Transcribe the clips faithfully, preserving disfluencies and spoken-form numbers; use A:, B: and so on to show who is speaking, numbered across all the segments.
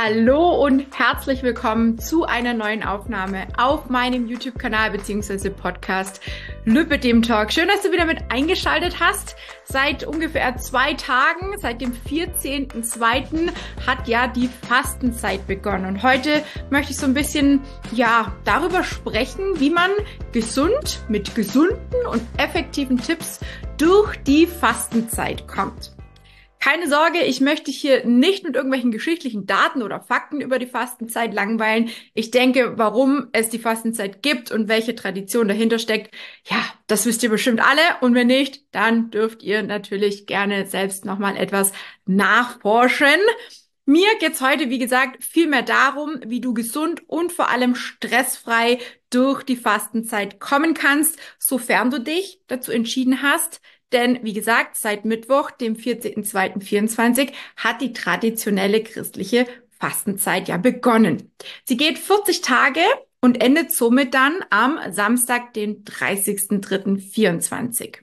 A: Hallo und herzlich willkommen zu einer neuen Aufnahme auf meinem YouTube-Kanal bzw. Podcast Lübbe dem Talk. Schön, dass du wieder mit eingeschaltet hast. Seit ungefähr zwei Tagen, seit dem vierzehnten zweiten hat ja die Fastenzeit begonnen. Und heute möchte ich so ein bisschen ja darüber sprechen, wie man gesund mit gesunden und effektiven Tipps durch die Fastenzeit kommt. Keine Sorge, ich möchte dich hier nicht mit irgendwelchen geschichtlichen Daten oder Fakten über die Fastenzeit langweilen. Ich denke, warum es die Fastenzeit gibt und welche Tradition dahinter steckt, ja, das wisst ihr bestimmt alle. Und wenn nicht, dann dürft ihr natürlich gerne selbst nochmal etwas nachforschen. Mir geht's heute, wie gesagt, viel mehr darum, wie du gesund und vor allem stressfrei durch die Fastenzeit kommen kannst, sofern du dich dazu entschieden hast. Denn, wie gesagt, seit Mittwoch, dem vierzehnten zweiten vierundzwanzig, hat die traditionelle christliche Fastenzeit ja begonnen. Sie geht vierzig Tage und endet somit dann am Samstag, den dreißigsten dritten vierundzwanzig.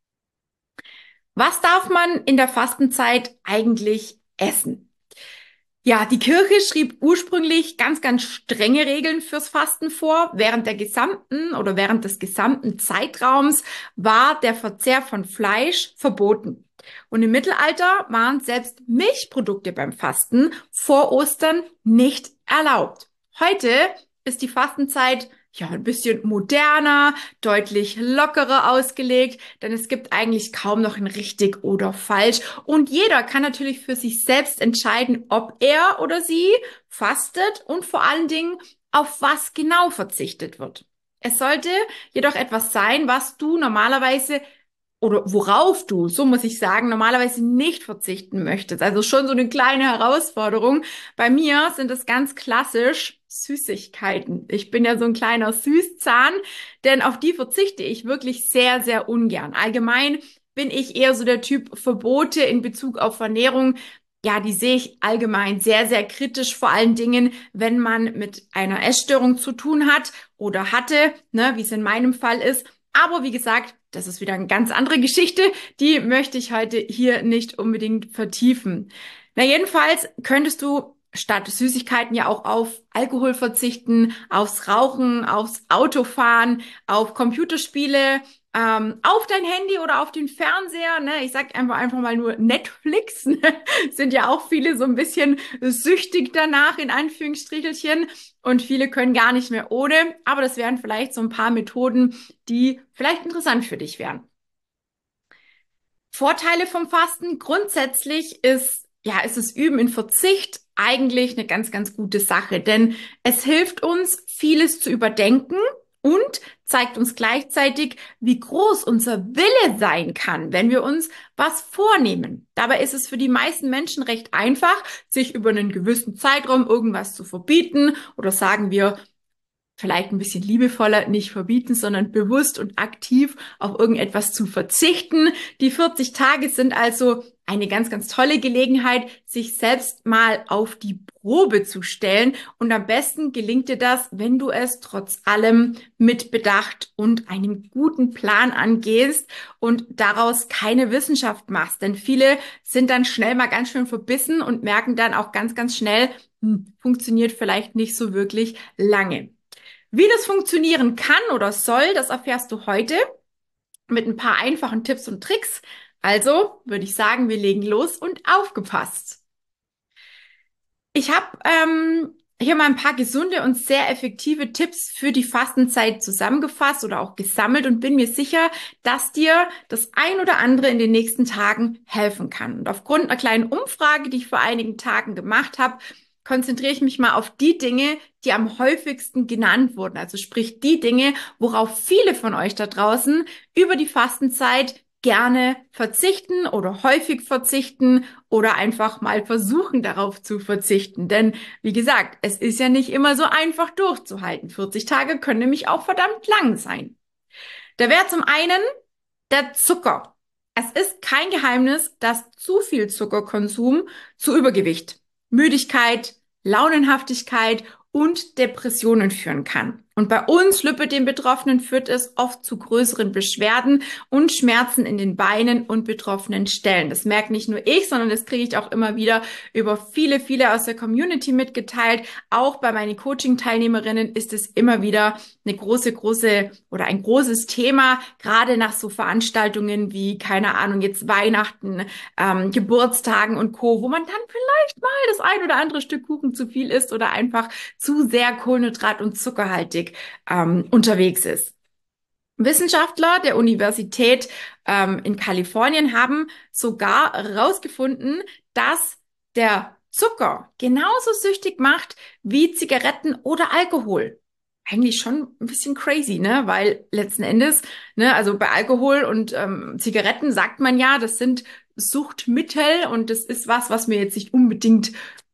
A: Was darf man in der Fastenzeit eigentlich essen? Ja, die Kirche schrieb ursprünglich ganz, ganz strenge Regeln fürs Fasten vor. Während der gesamten oder während des gesamten Zeitraums war der Verzehr von Fleisch verboten. Und im Mittelalter waren selbst Milchprodukte beim Fasten vor Ostern nicht erlaubt. Heute ist die Fastenzeit ja ein bisschen moderner, deutlich lockerer ausgelegt, denn es gibt eigentlich kaum noch ein richtig oder falsch. Und jeder kann natürlich für sich selbst entscheiden, ob er oder sie fastet und vor allen Dingen auf was genau verzichtet wird. Es sollte jedoch etwas sein, was du normalerweise oder worauf du, so muss ich sagen, normalerweise nicht verzichten möchtest. Also schon so eine kleine Herausforderung. Bei mir sind es ganz klassisch Süßigkeiten. Ich bin ja so ein kleiner Süßzahn, denn auf die verzichte ich wirklich sehr, sehr ungern. Allgemein bin ich eher so der Typ Verbote in Bezug auf Ernährung. Ja, die sehe ich allgemein sehr, sehr kritisch, vor allen Dingen, wenn man mit einer Essstörung zu tun hat oder hatte, ne, wie es in meinem Fall ist. Aber wie gesagt, das ist wieder eine ganz andere Geschichte, die möchte ich heute hier nicht unbedingt vertiefen. Na, jedenfalls könntest du statt Süßigkeiten ja auch auf Alkohol verzichten, aufs Rauchen, aufs Autofahren, auf Computerspiele, ähm, auf dein Handy oder auf den Fernseher. Ne? Ich sag einfach einfach mal nur Netflix. Ne? Sind ja auch viele so ein bisschen süchtig danach, in Anführungsstrichelchen. Und viele können gar nicht mehr ohne. Aber das wären vielleicht so ein paar Methoden, die vielleicht interessant für dich wären. Vorteile vom Fasten grundsätzlich ist, ja, ist es Üben in Verzicht eigentlich eine ganz, ganz gute Sache, denn es hilft uns, vieles zu überdenken und zeigt uns gleichzeitig, wie groß unser Wille sein kann, wenn wir uns was vornehmen. Dabei ist es für die meisten Menschen recht einfach, sich über einen gewissen Zeitraum irgendwas zu verbieten oder sagen wir, vielleicht ein bisschen liebevoller, nicht verbieten, sondern bewusst und aktiv auf irgendetwas zu verzichten. Die vierzig Tage sind also eine ganz, ganz tolle Gelegenheit, sich selbst mal auf die Probe zu stellen. Und am besten gelingt dir das, wenn du es trotz allem mit Bedacht und einem guten Plan angehst und daraus keine Wissenschaft machst. Denn viele sind dann schnell mal ganz schön verbissen und merken dann auch ganz, ganz schnell, hm, funktioniert vielleicht nicht so wirklich lange. Wie das funktionieren kann oder soll, das erfährst du heute mit ein paar einfachen Tipps und Tricks. Also würde ich sagen, wir legen los und aufgepasst. Ich habe ähm, hier mal ein paar gesunde und sehr effektive Tipps für die Fastenzeit zusammengefasst oder auch gesammelt und bin mir sicher, dass dir das ein oder andere in den nächsten Tagen helfen kann. Und aufgrund einer kleinen Umfrage, die ich vor einigen Tagen gemacht habe, konzentriere ich mich mal auf die Dinge, die am häufigsten genannt wurden. Also sprich die Dinge, worauf viele von euch da draußen über die Fastenzeit gerne verzichten oder häufig verzichten oder einfach mal versuchen, darauf zu verzichten. Denn wie gesagt, es ist ja nicht immer so einfach durchzuhalten. vierzig Tage können nämlich auch verdammt lang sein. Da wäre zum einen der Zucker. Es ist kein Geheimnis, dass zu viel Zuckerkonsum zu Übergewicht, Müdigkeit, Launenhaftigkeit und Depressionen führen kann. Und bei uns Lipödem-Betroffenen führt es oft zu größeren Beschwerden und Schmerzen in den Beinen und betroffenen Stellen. Das merkt nicht nur ich, sondern das kriege ich auch immer wieder über viele, viele aus der Community mitgeteilt. Auch bei meinen Coaching-Teilnehmerinnen ist es immer wieder eine große, große oder ein großes Thema, gerade nach so Veranstaltungen wie, keine Ahnung, jetzt Weihnachten, ähm, Geburtstagen und Co., wo man dann vielleicht mal das ein oder andere Stück Kuchen zu viel isst oder einfach zu sehr kohlenhydrat- und zuckerhaltig ähm, unterwegs ist. Wissenschaftler der Universität ähm, in Kalifornien haben sogar herausgefunden, dass der Zucker genauso süchtig macht wie Zigaretten oder Alkohol. Eigentlich schon ein bisschen crazy, ne? Weil letzten Endes, ne, also bei Alkohol und ähm, Zigaretten sagt man ja, das sind Suchtmittel und das ist was, was mir jetzt nicht unbedingt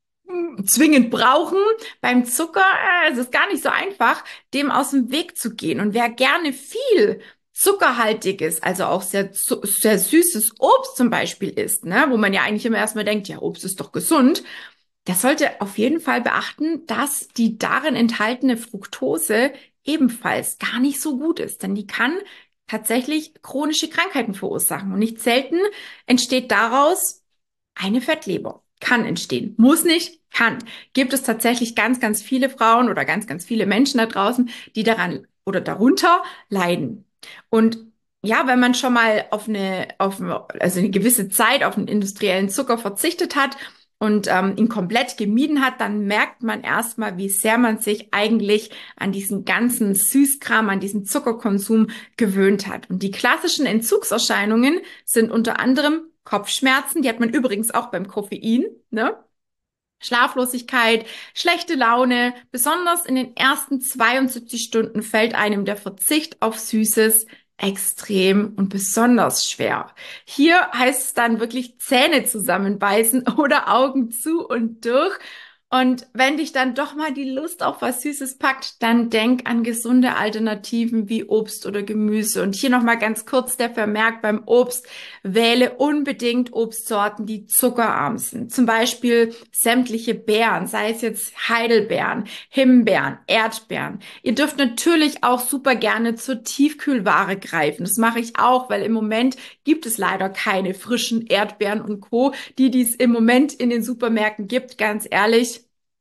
A: zwingend brauchen. Beim Zucker äh, es ist gar nicht so einfach, dem aus dem Weg zu gehen. Und wer gerne viel zuckerhaltiges, also auch sehr, sehr süßes Obst zum Beispiel isst, ne, wo man ja eigentlich immer erstmal denkt, ja, Obst ist doch gesund, der sollte auf jeden Fall beachten, dass die darin enthaltene Fructose ebenfalls gar nicht so gut ist, denn die kann tatsächlich chronische Krankheiten verursachen. Und nicht selten entsteht daraus eine Fettleber. Kann entstehen. Muss nicht, kann. Gibt es tatsächlich ganz, ganz viele Frauen oder ganz, ganz viele Menschen da draußen, die daran oder darunter leiden. Und ja, wenn man schon mal auf eine, auf, also eine gewisse Zeit auf einen industriellen Zucker verzichtet hat und ähm, ihn komplett gemieden hat, dann merkt man erstmal, wie sehr man sich eigentlich an diesen ganzen Süßkram, an diesen Zuckerkonsum gewöhnt hat. Und die klassischen Entzugserscheinungen sind unter anderem Kopfschmerzen, die hat man übrigens auch beim Koffein, ne? Schlaflosigkeit, schlechte Laune, besonders in den ersten zweiundsiebzig Stunden fällt einem der Verzicht auf Süßes extrem und besonders schwer. Hier heißt es dann wirklich Zähne zusammenbeißen oder Augen zu und durch. Und wenn dich dann doch mal die Lust auf was Süßes packt, dann denk an gesunde Alternativen wie Obst oder Gemüse. Und hier nochmal ganz kurz der Vermerk beim Obst. Wähle unbedingt Obstsorten, die zuckerarm sind. Zum Beispiel sämtliche Beeren, sei es jetzt Heidelbeeren, Himbeeren, Erdbeeren. Ihr dürft natürlich auch super gerne zur Tiefkühlware greifen. Das mache ich auch, weil im Moment gibt es leider keine frischen Erdbeeren und Co., die dies im Moment in den Supermärkten gibt. Ganz ehrlich,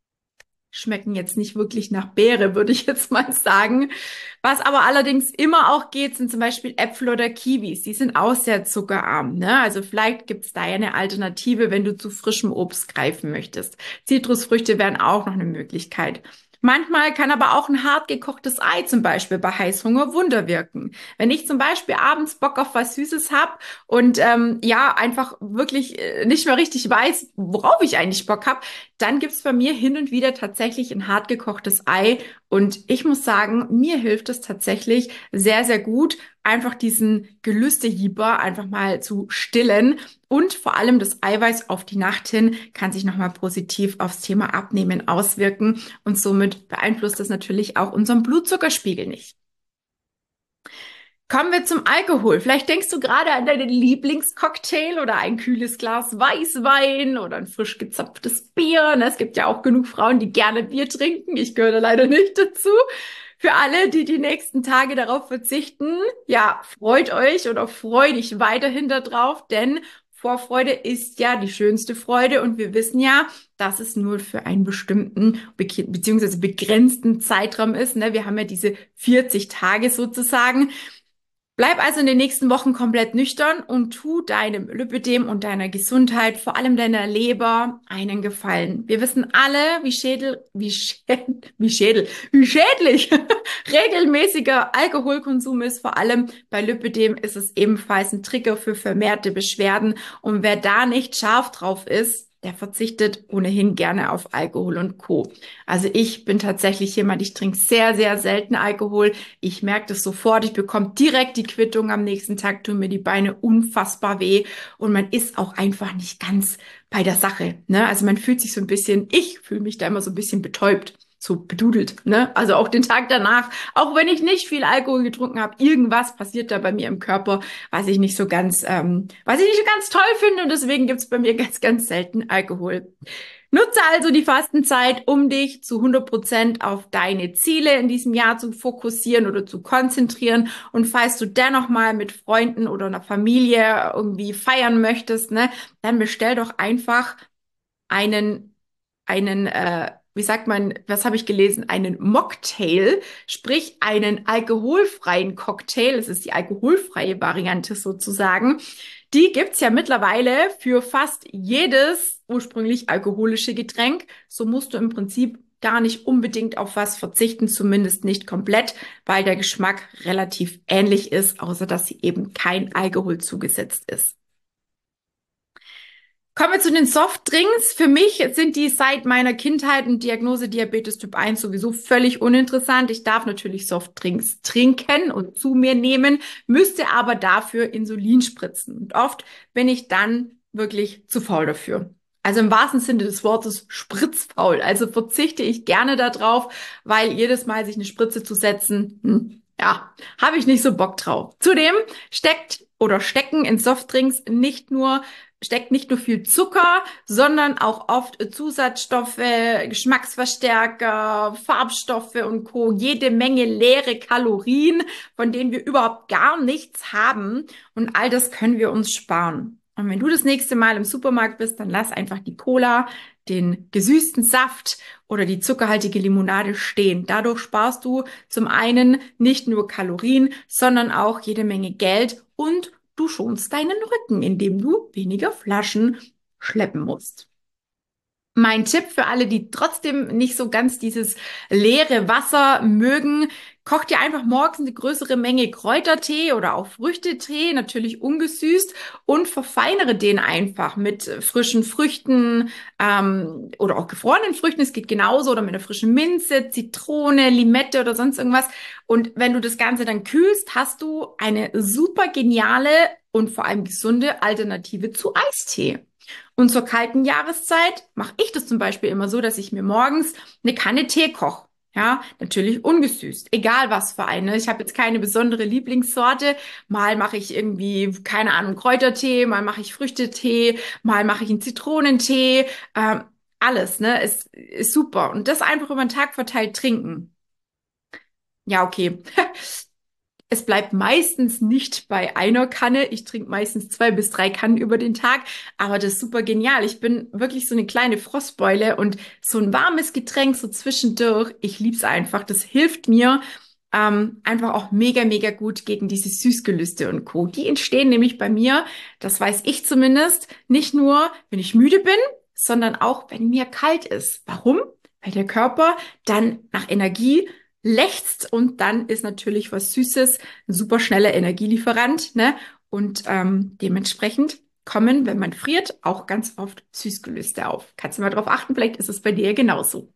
A: schmecken jetzt nicht wirklich nach Beere, würde ich jetzt mal sagen. Was aber allerdings immer auch geht, sind zum Beispiel Äpfel oder Kiwis. Die sind auch sehr zuckerarm, ne? Also vielleicht gibt es da ja eine Alternative, wenn du zu frischem Obst greifen möchtest. Zitrusfrüchte wären auch noch eine Möglichkeit. Manchmal kann aber auch ein hart gekochtes Ei zum Beispiel bei Heißhunger Wunder wirken. Wenn ich zum Beispiel abends Bock auf was Süßes hab und ähm, ja einfach wirklich äh, nicht mehr richtig weiß, worauf ich eigentlich Bock hab, dann gibt's bei mir hin und wieder tatsächlich ein hart gekochtes Ei. Und ich muss sagen, mir hilft es tatsächlich sehr, sehr gut, einfach diesen Gelüstehieber einfach mal zu stillen. Und vor allem das Eiweiß auf die Nacht hin kann sich nochmal positiv aufs Thema Abnehmen auswirken. Und somit beeinflusst das natürlich auch unseren Blutzuckerspiegel nicht. Kommen wir zum Alkohol. Vielleicht denkst du gerade an deinen Lieblingscocktail oder ein kühles Glas Weißwein oder ein frisch gezapftes Bier. Es gibt ja auch genug Frauen, die gerne Bier trinken. Ich gehöre da leider nicht dazu. Für alle, die die nächsten Tage darauf verzichten, ja, freut euch oder freu dich weiterhin darauf, denn Vorfreude ist ja die schönste Freude und wir wissen ja, dass es nur für einen bestimmten be beziehungsweise begrenzten Zeitraum ist. Ne? Wir haben ja diese vierzig Tage sozusagen. Bleib also in den nächsten Wochen komplett nüchtern und tu deinem Lipödem und deiner Gesundheit, vor allem deiner Leber, einen Gefallen. Wir wissen alle, wie Schädel, wie Schädel, wie Schädel, wie schädlich regelmäßiger Alkoholkonsum ist. Vor allem bei Lipödem ist es ebenfalls ein Trigger für vermehrte Beschwerden. Und wer da nicht scharf drauf ist, der verzichtet ohnehin gerne auf Alkohol und Co. Also ich bin tatsächlich jemand, ich trinke sehr, sehr selten Alkohol. Ich merke das sofort, ich bekomme direkt die Quittung am nächsten Tag, tun mir die Beine unfassbar weh und man ist auch einfach nicht ganz bei der Sache. Ne? Also man fühlt sich so ein bisschen, ich fühle mich da immer so ein bisschen betäubt. So bedudelt, ne? Also auch den Tag danach, auch wenn ich nicht viel Alkohol getrunken habe, irgendwas passiert da bei mir im Körper, was ich nicht so ganz, ähm, was ich nicht so ganz toll finde und deswegen gibt's bei mir ganz, ganz selten Alkohol. Nutze also die Fastenzeit, um dich zu hundert Prozent auf deine Ziele in diesem Jahr zu fokussieren oder zu konzentrieren. Und falls du dennoch mal mit Freunden oder einer Familie irgendwie feiern möchtest, ne, dann bestell doch einfach einen, einen, äh, wie sagt man, was habe ich gelesen? Einen Mocktail, sprich einen alkoholfreien Cocktail. Es ist die alkoholfreie Variante sozusagen. Die gibt's ja mittlerweile für fast jedes ursprünglich alkoholische Getränk. So musst du im Prinzip gar nicht unbedingt auf was verzichten, zumindest nicht komplett, weil der Geschmack relativ ähnlich ist, außer dass sie eben kein Alkohol zugesetzt ist. Kommen wir zu den Softdrinks. Für mich sind die seit meiner Kindheit und Diagnose Diabetes Typ eins sowieso völlig uninteressant. Ich darf natürlich Softdrinks trinken und zu mir nehmen, müsste aber dafür Insulin spritzen. Und oft bin ich dann wirklich zu faul dafür. Also im wahrsten Sinne des Wortes spritzfaul. Also verzichte ich gerne darauf, weil jedes Mal sich eine Spritze zu setzen, hm, ja, habe ich nicht so Bock drauf. Zudem steckt oder stecken in Softdrinks nicht nur steckt nicht nur viel Zucker, sondern auch oft Zusatzstoffe, Geschmacksverstärker, Farbstoffe und Co. Jede Menge leere Kalorien, von denen wir überhaupt gar nichts haben. Und all das können wir uns sparen. Und wenn du das nächste Mal im Supermarkt bist, dann lass einfach die Cola, den gesüßten Saft oder die zuckerhaltige Limonade stehen. Dadurch sparst du zum einen nicht nur Kalorien, sondern auch jede Menge Geld und du schonst deinen Rücken, indem du weniger Flaschen schleppen musst. Mein Tipp für alle, die trotzdem nicht so ganz dieses leere Wasser mögen: Koch dir einfach morgens eine größere Menge Kräutertee oder auch Früchtetee, natürlich ungesüßt, und verfeinere den einfach mit frischen Früchten ähm, oder auch gefrorenen Früchten. Es geht genauso, oder mit einer frischen Minze, Zitrone, Limette oder sonst irgendwas. Und wenn du das Ganze dann kühlst, hast du eine super geniale und vor allem gesunde Alternative zu Eistee. Und zur kalten Jahreszeit mache ich das zum Beispiel immer so, dass ich mir morgens eine Kanne Tee koche. Ja, natürlich ungesüßt, egal was für eine. Ich habe jetzt keine besondere Lieblingssorte. Mal mache ich irgendwie, keine Ahnung, Kräutertee, mal mache ich Früchtetee, mal mache ich einen Zitronentee. Ähm, alles, ne, ist, ist super. Und das einfach über den Tag verteilt trinken. Ja, okay. Es bleibt meistens nicht bei einer Kanne. Ich trinke meistens zwei bis drei Kannen über den Tag. Aber das ist super genial. Ich bin wirklich so eine kleine Frostbeule, und so ein warmes Getränk so zwischendurch, ich lieb's einfach. Das hilft mir ähm, einfach auch mega, mega gut gegen diese Süßgelüste und Co. Die entstehen nämlich bei mir, das weiß ich zumindest, nicht nur, wenn ich müde bin, sondern auch, wenn mir kalt ist. Warum? Weil der Körper dann nach Energie lechzt, und dann ist natürlich was Süßes ein super schneller Energielieferant, ne? Und ähm, dementsprechend kommen, wenn man friert, auch ganz oft Süßgelüste auf. Kannst du mal drauf achten, vielleicht ist es bei dir genauso.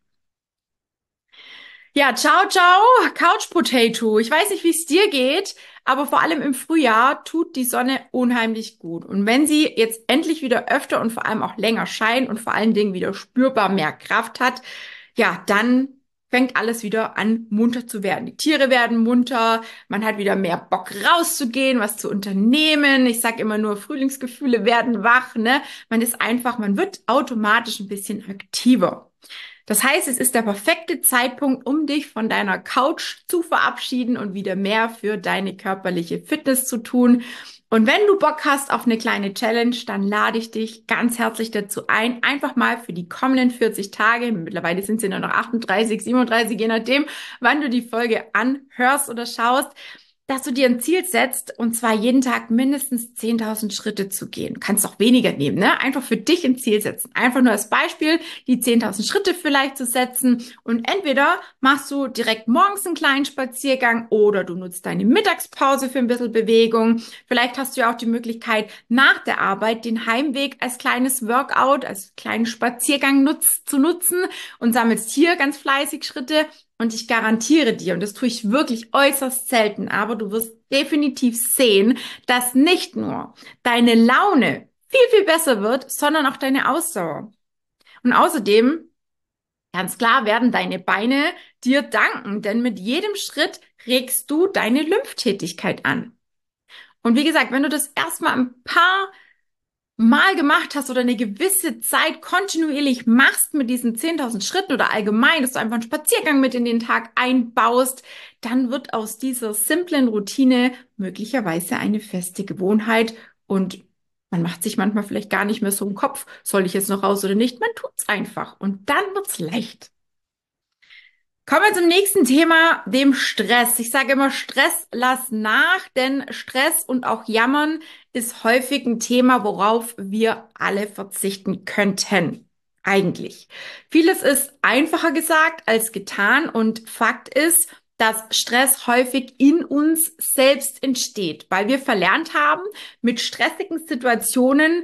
A: Ja, ciao, ciao, Couch Potato. Ich weiß nicht, wie es dir geht, aber vor allem im Frühjahr tut die Sonne unheimlich gut. Und wenn sie jetzt endlich wieder öfter und vor allem auch länger scheint und vor allen Dingen wieder spürbar mehr Kraft hat, ja, dann fängt alles wieder an, munter zu werden. Die Tiere werden munter, man hat wieder mehr Bock rauszugehen, was zu unternehmen. Ich sag immer nur, Frühlingsgefühle werden wach, ne? Man ist einfach, man wird automatisch ein bisschen aktiver. Das heißt, es ist der perfekte Zeitpunkt, um dich von deiner Couch zu verabschieden und wieder mehr für deine körperliche Fitness zu tun. Und wenn du Bock hast auf eine kleine Challenge, dann lade ich dich ganz herzlich dazu ein, einfach mal für die kommenden vierzig Tage, mittlerweile sind sie nur noch achtunddreißig, siebenunddreißig, je nachdem, wann du die Folge anhörst oder schaust, dass du dir ein Ziel setzt, und zwar jeden Tag mindestens zehntausend Schritte zu gehen. Du kannst auch weniger nehmen, ne? Einfach für dich ein Ziel setzen. Einfach nur als Beispiel, die zehntausend Schritte vielleicht zu setzen. Und entweder machst du direkt morgens einen kleinen Spaziergang oder du nutzt deine Mittagspause für ein bisschen Bewegung. Vielleicht hast du ja auch die Möglichkeit, nach der Arbeit den Heimweg als kleines Workout, als kleinen Spaziergang nutz, zu nutzen, und sammelst hier ganz fleißig Schritte. Und ich garantiere dir, und das tue ich wirklich äußerst selten, aber du wirst definitiv sehen, dass nicht nur deine Laune viel, viel besser wird, sondern auch deine Ausdauer. Und außerdem, ganz klar, werden deine Beine dir danken, denn mit jedem Schritt regst du deine Lymphtätigkeit an. Und wie gesagt, wenn du das erstmal ein paar mal gemacht hast oder eine gewisse Zeit kontinuierlich machst mit diesen zehntausend Schritten oder allgemein, dass du einfach einen Spaziergang mit in den Tag einbaust, dann wird aus dieser simplen Routine möglicherweise eine feste Gewohnheit und man macht sich manchmal vielleicht gar nicht mehr so im Kopf, soll ich jetzt noch raus oder nicht? Man tut's einfach und dann wird's leicht. Kommen wir zum nächsten Thema, dem Stress. Ich sage immer, Stress lass nach, denn Stress und auch Jammern ist häufig ein Thema, worauf wir alle verzichten könnten. Eigentlich. Vieles ist einfacher gesagt als getan und Fakt ist, dass Stress häufig in uns selbst entsteht, weil wir verlernt haben, mit stressigen Situationen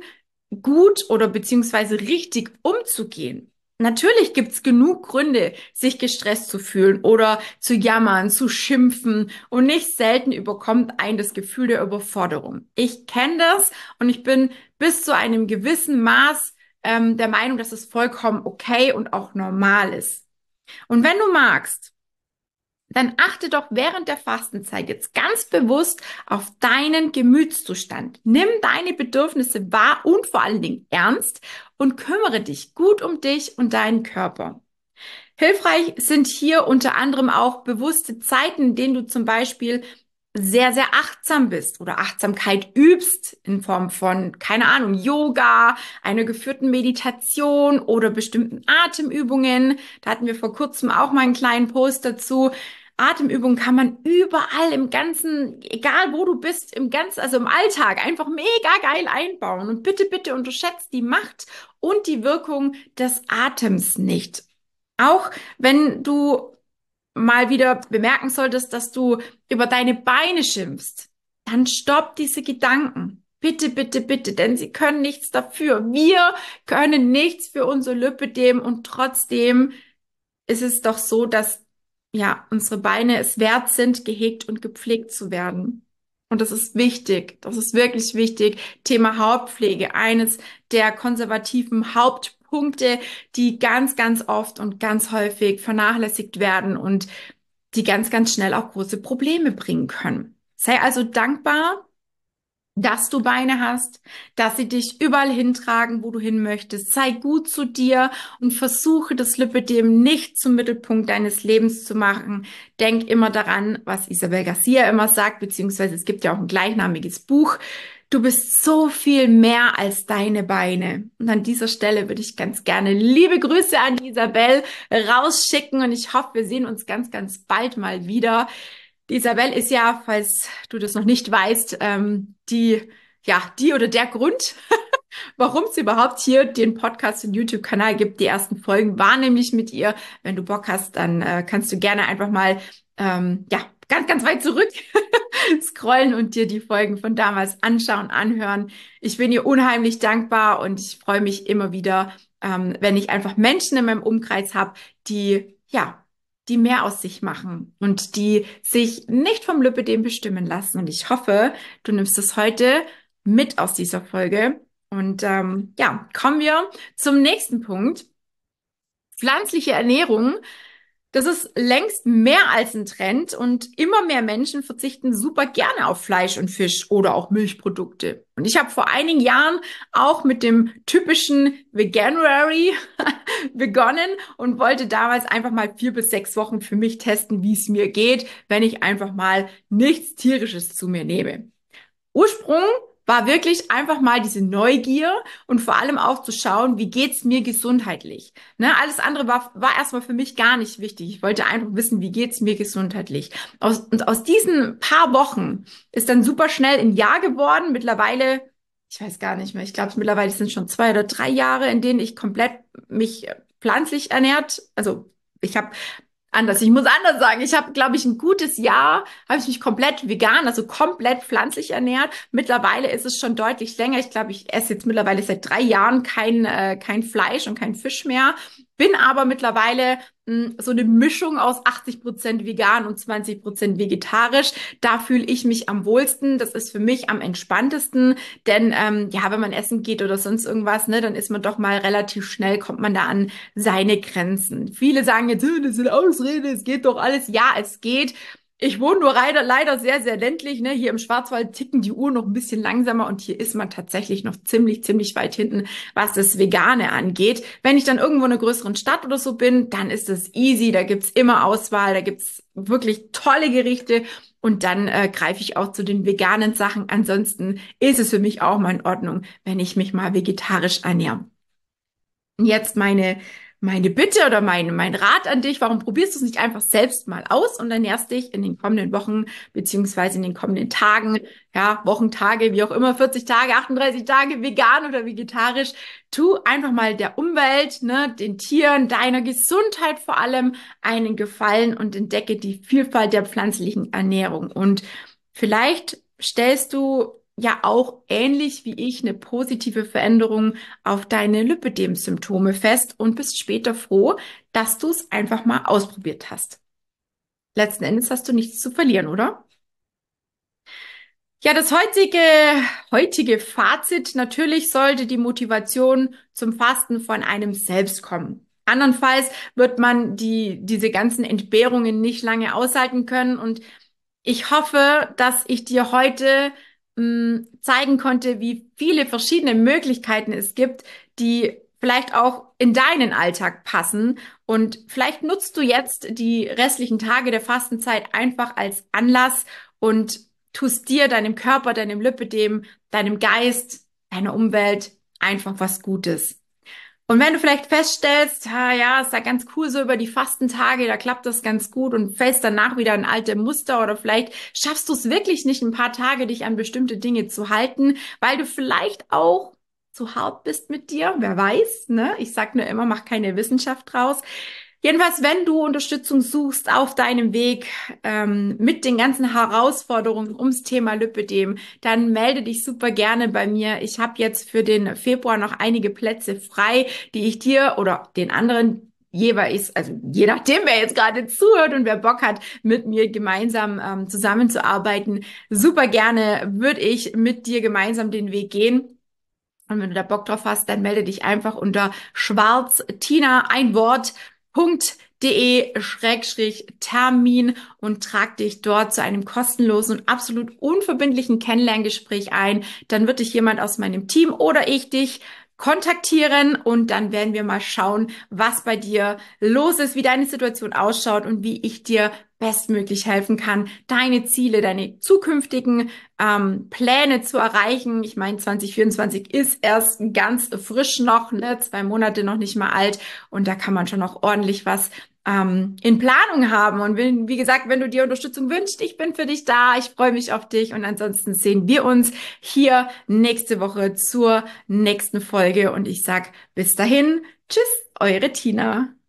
A: gut oder beziehungsweise richtig umzugehen. Natürlich gibt's genug Gründe, sich gestresst zu fühlen oder zu jammern, zu schimpfen und nicht selten überkommt einen das Gefühl der Überforderung. Ich kenne das und ich bin bis zu einem gewissen Maß ähm, der Meinung, dass es vollkommen okay und auch normal ist. Und wenn du magst, dann achte doch während der Fastenzeit jetzt ganz bewusst auf deinen Gemütszustand. Nimm deine Bedürfnisse wahr und vor allen Dingen ernst und kümmere dich gut um dich und deinen Körper. Hilfreich sind hier unter anderem auch bewusste Zeiten, in denen du zum Beispiel sehr, sehr achtsam bist oder Achtsamkeit übst in Form von, keine Ahnung, Yoga, einer geführten Meditation oder bestimmten Atemübungen. Da hatten wir vor kurzem auch mal einen kleinen Post dazu. Atemübungen kann man überall im ganzen, egal wo du bist, im ganzen, also im Alltag einfach mega geil einbauen. Und bitte, bitte unterschätzt die Macht und die Wirkung des Atems nicht. Auch wenn du mal wieder bemerken solltest, dass du über deine Beine schimpfst, dann stopp diese Gedanken. Bitte, bitte, bitte, denn sie können nichts dafür. Wir können nichts für unser Lipödem und trotzdem ist es doch so, dass ja unsere Beine es wert sind, gehegt und gepflegt zu werden. Und das ist wichtig. Das ist wirklich wichtig. Thema Hautpflege, eines der konservativen Hauptpunkte, die ganz, ganz oft und ganz häufig vernachlässigt werden und die ganz, ganz schnell auch große Probleme bringen können. Sei also dankbar, dass du Beine hast, dass sie dich überall hintragen, wo du hin möchtest. Sei gut zu dir und versuche das Lipödem nicht zum Mittelpunkt deines Lebens zu machen. Denk immer daran, was Isabel Garcia immer sagt, beziehungsweise es gibt ja auch ein gleichnamiges Buch. Du bist so viel mehr als deine Beine. Und an dieser Stelle würde ich ganz gerne liebe Grüße an die Isabel rausschicken und ich hoffe, wir sehen uns ganz, ganz bald mal wieder. Die Isabel ist ja, falls du das noch nicht weißt, ähm, die, ja, die oder der Grund, warum es überhaupt hier den Podcast und YouTube-Kanal gibt. Die ersten Folgen waren nämlich mit ihr. Wenn du Bock hast, dann äh, kannst du gerne einfach mal, ähm, ja, ganz, ganz weit zurück scrollen und dir die Folgen von damals anschauen, anhören. Ich bin ihr unheimlich dankbar und ich freue mich immer wieder, ähm, wenn ich einfach Menschen in meinem Umkreis habe, die, ja, die mehr aus sich machen und die sich nicht vom Lipödem bestimmen lassen. Und ich hoffe, du nimmst es heute mit aus dieser Folge. Und ähm, ja, kommen wir zum nächsten Punkt. Pflanzliche Ernährung. Das ist längst mehr als ein Trend und immer mehr Menschen verzichten super gerne auf Fleisch und Fisch oder auch Milchprodukte. Und ich habe vor einigen Jahren auch mit dem typischen Veganuary begonnen und wollte damals einfach mal vier bis sechs Wochen für mich testen, wie es mir geht, wenn ich einfach mal nichts Tierisches zu mir nehme. Ursprung war wirklich einfach mal diese Neugier und vor allem auch zu schauen, wie geht's mir gesundheitlich. Ne, alles andere war, war erstmal für mich gar nicht wichtig. Ich wollte einfach wissen, wie geht's mir gesundheitlich. Aus, und aus diesen paar Wochen ist dann super schnell ein Jahr geworden. Mittlerweile, ich weiß gar nicht mehr, ich glaube, mittlerweile sind es schon zwei oder drei Jahre, in denen ich komplett mich pflanzlich ernährt. Also ich habe Anders, ich muss anders sagen. Ich habe, glaube ich, ein gutes Jahr, habe ich mich komplett vegan, also komplett pflanzlich ernährt. Mittlerweile ist es schon deutlich länger. Ich glaube, ich esse jetzt mittlerweile seit drei Jahren kein, äh, kein Fleisch und kein Fisch mehr. Bin aber mittlerweile mh, so eine Mischung aus achtzig Prozent vegan und zwanzig Prozent vegetarisch. Da fühle ich mich am wohlsten. Das ist für mich am entspanntesten. Denn ähm, ja, wenn man essen geht oder sonst irgendwas, ne, dann ist man doch mal relativ schnell, kommt man da an seine Grenzen. Viele sagen jetzt, das sind Ausreden, es geht doch alles. Ja, es geht. Ich wohne nur leider, leider sehr, sehr ländlich, ne? Hier im Schwarzwald ticken die Uhren noch ein bisschen langsamer und hier ist man tatsächlich noch ziemlich, ziemlich weit hinten, was das Vegane angeht. Wenn ich dann irgendwo in einer größeren Stadt oder so bin, dann ist es easy, da gibt's immer Auswahl, da gibt's wirklich tolle Gerichte und dann äh, greife ich auch zu den veganen Sachen. Ansonsten ist es für mich auch mal in Ordnung, wenn ich mich mal vegetarisch ernähre. Jetzt meine, meine Bitte oder mein, mein Rat an dich, warum probierst du es nicht einfach selbst mal aus und ernährst dich in den kommenden Wochen beziehungsweise in den kommenden Tagen, ja, Wochen, Tage, wie auch immer, vierzig Tage, achtunddreißig Tage, vegan oder vegetarisch. Tu einfach mal der Umwelt, ne, den Tieren, deiner Gesundheit vor allem einen Gefallen und entdecke die Vielfalt der pflanzlichen Ernährung. Und vielleicht stellst du ja auch ähnlich wie ich eine positive Veränderung auf deine Lipödem-Symptome fest und bist später froh, dass du es einfach mal ausprobiert hast. Letzten Endes hast du nichts zu verlieren, oder? Ja, das heutige, heutige Fazit, natürlich sollte die Motivation zum Fasten von einem selbst kommen. Andernfalls wird man die, diese ganzen Entbehrungen nicht lange aushalten können und ich hoffe, dass ich dir heute mh, zeigen konnte, wie viele verschiedene Möglichkeiten es gibt, die vielleicht auch in deinen Alltag passen. Und vielleicht nutzt du jetzt die restlichen Tage der Fastenzeit einfach als Anlass und tust dir, deinem Körper, deinem Lipödem, deinem Geist, deiner Umwelt einfach was Gutes. Und wenn du vielleicht feststellst, ah, ja, ist ja ganz cool so über die Fastentage, da klappt das ganz gut und fällst danach wieder in alte Muster oder vielleicht schaffst du es wirklich nicht ein paar Tage, dich an bestimmte Dinge zu halten, weil du vielleicht auch zu hart bist mit dir, wer weiß, ne? Ich sag nur immer, mach keine Wissenschaft draus. Jedenfalls, wenn du Unterstützung suchst auf deinem Weg ähm, mit den ganzen Herausforderungen ums Thema Lipödem, dann melde dich super gerne bei mir. Ich habe jetzt für den Februar noch einige Plätze frei, die ich dir oder den anderen jeweils, also je nachdem, wer jetzt gerade zuhört und wer Bock hat, mit mir gemeinsam ähm, zusammenzuarbeiten, super gerne würde ich mit dir gemeinsam den Weg gehen. Und wenn du da Bock drauf hast, dann melde dich einfach unter schwarztina, ein Wort, .de Schrägstrich Termin und trag dich dort zu einem kostenlosen und absolut unverbindlichen Kennenlerngespräch ein. Dann wird dich jemand aus meinem Team oder ich dich kontaktieren und dann werden wir mal schauen, was bei dir los ist, wie deine Situation ausschaut und wie ich dir bestmöglich helfen kann, deine Ziele, deine zukünftigen ähm, Pläne zu erreichen. Ich meine, zwanzig vierundzwanzig ist erst ganz frisch noch, ne, zwei Monate noch nicht mal alt und da kann man schon noch ordentlich was ähm, in Planung haben. Und wenn, wie gesagt, wenn du dir Unterstützung wünschst, ich bin für dich da. Ich freue mich auf dich und ansonsten sehen wir uns hier nächste Woche zur nächsten Folge und ich sag bis dahin, tschüss, eure Tina.